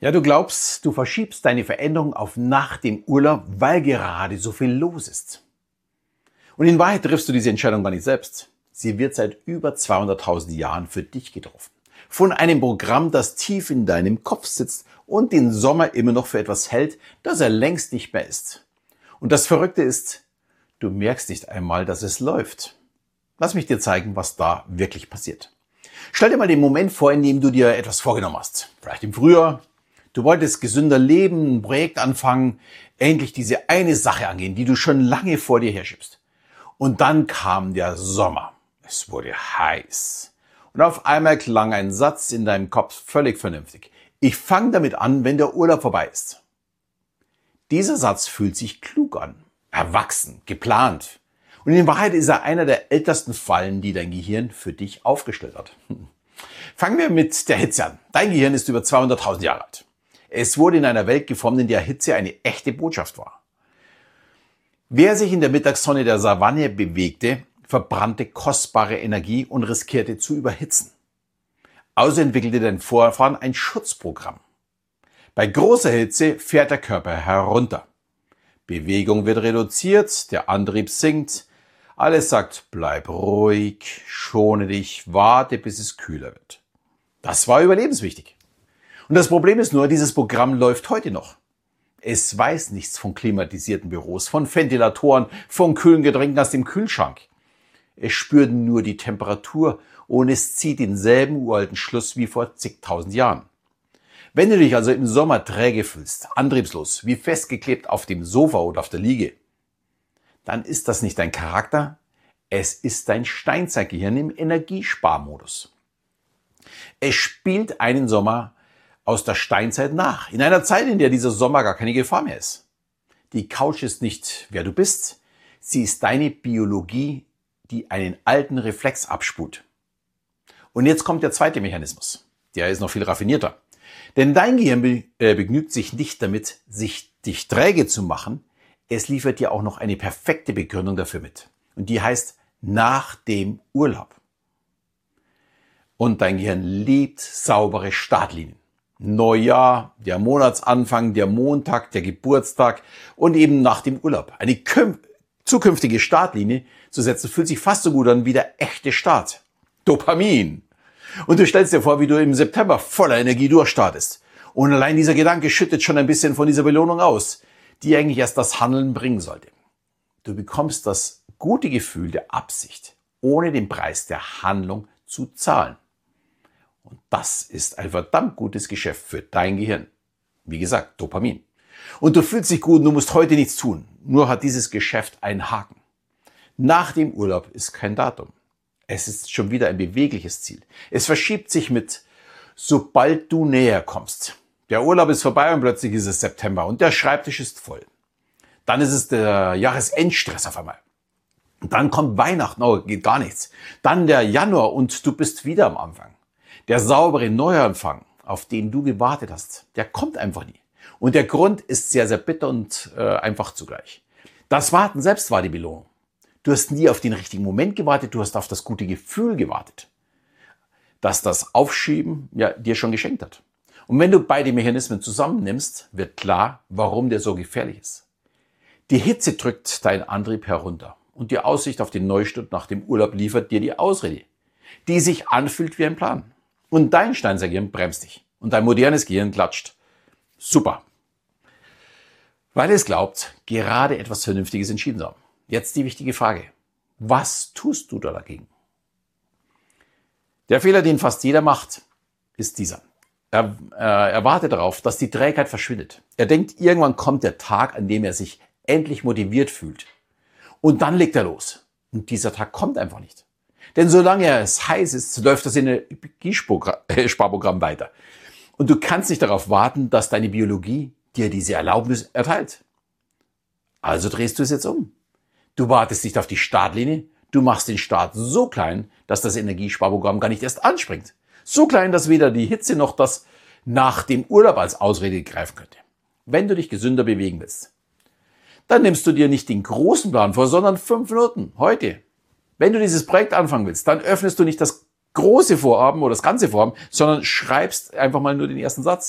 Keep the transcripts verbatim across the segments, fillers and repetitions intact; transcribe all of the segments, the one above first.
Ja, du glaubst, du verschiebst deine Veränderung auf nach dem Urlaub, weil gerade so viel los ist. Und in Wahrheit triffst du diese Entscheidung gar nicht selbst. Sie wird seit über zweihunderttausend Jahren für dich getroffen. Von einem Programm, das tief in deinem Kopf sitzt und den Sommer immer noch für etwas hält, das er längst nicht mehr ist. Und das Verrückte ist, du merkst nicht einmal, dass es läuft. Lass mich dir zeigen, was da wirklich passiert. Stell dir mal den Moment vor, in dem du dir etwas vorgenommen hast. Vielleicht im Frühjahr. Du wolltest gesünder leben, ein Projekt anfangen, endlich diese eine Sache angehen, die du schon lange vor dir herschiebst. Und dann kam der Sommer. Es wurde heiß. Und auf einmal klang ein Satz in deinem Kopf völlig vernünftig. Ich fange damit an, wenn der Urlaub vorbei ist. Dieser Satz fühlt sich klug an, erwachsen, geplant. Und in Wahrheit ist er einer der ältesten Fallen, die dein Gehirn für dich aufgestellt hat. Fangen wir mit der Hitze an. Dein Gehirn ist über zweihunderttausend Jahre alt. Es wurde in einer Welt geformt, in der Hitze eine echte Botschaft war. Wer sich in der Mittagssonne der Savanne bewegte, verbrannte kostbare Energie und riskierte zu überhitzen. Also entwickelte dein Vorfahren ein Schutzprogramm. Bei großer Hitze fährt der Körper herunter. Bewegung wird reduziert, der Antrieb sinkt. Alles sagt, bleib ruhig, schone dich, warte, bis es kühler wird. Das war überlebenswichtig. Und das Problem ist nur, dieses Programm läuft heute noch. Es weiß nichts von klimatisierten Büros, von Ventilatoren, von kühlen Getränken aus dem Kühlschrank. Es spürt nur die Temperatur und es zieht denselben uralten Schluss wie vor zigtausend Jahren. Wenn du dich also im Sommer träge fühlst, antriebslos, wie festgeklebt auf dem Sofa oder auf der Liege, dann ist das nicht dein Charakter, es ist dein Steinzeitgehirn im Energiesparmodus. Es spielt einen Sommer aus der Steinzeit nach, in einer Zeit, in der dieser Sommer gar keine Gefahr mehr ist. Die Couch ist nicht, wer du bist, sie ist deine Biologie, die einen alten Reflex abspult. Und jetzt kommt der zweite Mechanismus, der ist noch viel raffinierter. Denn dein Gehirn be- äh, begnügt sich nicht damit, sich dich träge zu machen, es liefert dir auch noch eine perfekte Begründung dafür mit. Und die heißt nach dem Urlaub. Und dein Gehirn liebt saubere Startlinien. Neujahr, der Monatsanfang, der Montag, der Geburtstag und eben nach dem Urlaub. Eine küm- zukünftige Startlinie zu setzen, fühlt sich fast so gut an wie der echte Start. Dopamin. Und du stellst dir vor, wie du im September voller Energie durchstartest. Und allein dieser Gedanke schüttet schon ein bisschen von dieser Belohnung aus, die eigentlich erst das Handeln bringen sollte. Du bekommst das gute Gefühl der Absicht, ohne den Preis der Handlung zu zahlen. Und das ist ein verdammt gutes Geschäft für dein Gehirn. Wie gesagt, Dopamin. Und du fühlst dich gut und du musst heute nichts tun. Nur hat dieses Geschäft einen Haken. Nach dem Urlaub ist kein Datum. Es ist schon wieder ein bewegliches Ziel. Es verschiebt sich mit, sobald du näher kommst. Der Urlaub ist vorbei und plötzlich ist es September und der Schreibtisch ist voll. Dann ist es der Jahresendstress auf einmal. Und dann kommt Weihnachten, oh, geht gar nichts. Dann der Januar und du bist wieder am Anfang. Der saubere Neuanfang, auf den du gewartet hast, der kommt einfach nie. Und der Grund ist sehr, sehr bitter und äh, einfach zugleich. Das Warten selbst war die Belohnung. Du hast nie auf den richtigen Moment gewartet, du hast auf das gute Gefühl gewartet, dass das Aufschieben ja, dir schon geschenkt hat. Und wenn du beide Mechanismen zusammennimmst, wird klar, warum der so gefährlich ist. Die Hitze drückt deinen Antrieb herunter und die Aussicht auf den Neustart nach dem Urlaub liefert dir die Ausrede, die sich anfühlt wie ein Plan. Und dein Steinzeitgehirn bremst dich und dein modernes Gehirn klatscht. Super. Weil es glaubt, gerade etwas Vernünftiges entschieden zu haben. Jetzt die wichtige Frage. Was tust du da dagegen? Der Fehler, den fast jeder macht, ist dieser. Er, äh, er wartet darauf, dass die Trägheit verschwindet. Er denkt, irgendwann kommt der Tag, an dem er sich endlich motiviert fühlt. Und dann legt er los. Und dieser Tag kommt einfach nicht. Denn solange es heiß ist, läuft das Energiesparprogramm weiter. Und du kannst nicht darauf warten, dass deine Biologie dir diese Erlaubnis erteilt. Also drehst du es jetzt um. Du wartest nicht auf die Startlinie, du machst den Start so klein, dass das Energiesparprogramm gar nicht erst anspringt. So klein, dass weder die Hitze noch das nach dem Urlaub als Ausrede greifen könnte. Wenn du dich gesünder bewegen willst, dann nimmst du dir nicht den großen Plan vor, sondern fünf Minuten, heute. Wenn du dieses Projekt anfangen willst, dann öffnest du nicht das große Vorhaben oder das ganze Vorhaben, sondern schreibst einfach mal nur den ersten Satz.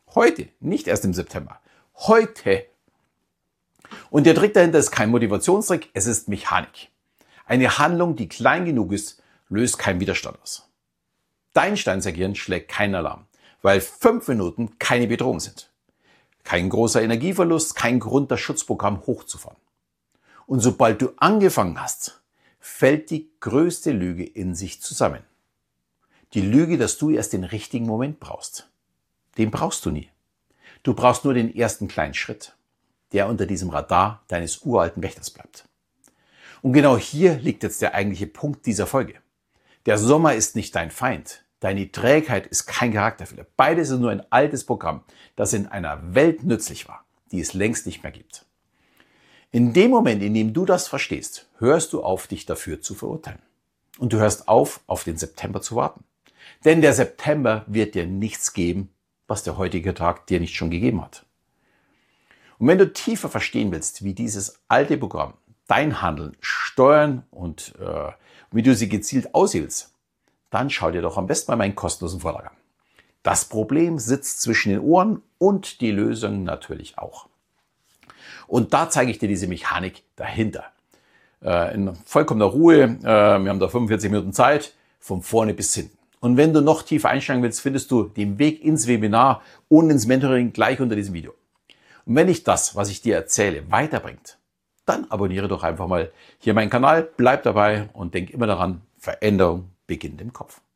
Heute, nicht erst im September. Heute. Und der Trick dahinter ist kein Motivationstrick, es ist Mechanik. Eine Handlung, die klein genug ist, löst keinen Widerstand aus. Dein Steinzeitgehirn schlägt keinen Alarm, weil fünf Minuten keine Bedrohung sind. Kein großer Energieverlust, kein Grund, das Schutzprogramm hochzufahren. Und sobald du angefangen hast, fällt die größte Lüge in sich zusammen. Die Lüge, dass du erst den richtigen Moment brauchst. Den brauchst du nie. Du brauchst nur den ersten kleinen Schritt, der unter diesem Radar deines uralten Wächters bleibt. Und genau hier liegt jetzt der eigentliche Punkt dieser Folge. Der Sommer ist nicht dein Feind. Deine Trägheit ist kein Charakterfehler. Beides ist nur ein altes Programm, das in einer Welt nützlich war, die es längst nicht mehr gibt. In dem Moment, in dem du das verstehst, hörst du auf, dich dafür zu verurteilen. Und du hörst auf, auf den September zu warten. Denn der September wird dir nichts geben, was der heutige Tag dir nicht schon gegeben hat. Und wenn du tiefer verstehen willst, wie dieses alte Programm dein Handeln steuern und äh, wie du sie gezielt aushilfst, dann schau dir doch am besten mal meinen kostenlosen Vortrag an. Das Problem sitzt zwischen den Ohren und die Lösung natürlich auch. Und da zeige ich dir diese Mechanik dahinter. Äh, in vollkommener Ruhe, äh, wir haben da fünfundvierzig Minuten Zeit, von vorne bis hinten. Und wenn du noch tiefer einsteigen willst, findest du den Weg ins Webinar und ins Mentoring gleich unter diesem Video. Und wenn dich das, was ich dir erzähle, weiterbringt, dann abonniere doch einfach mal hier meinen Kanal, bleib dabei und denk immer daran, Veränderung beginnt im Kopf.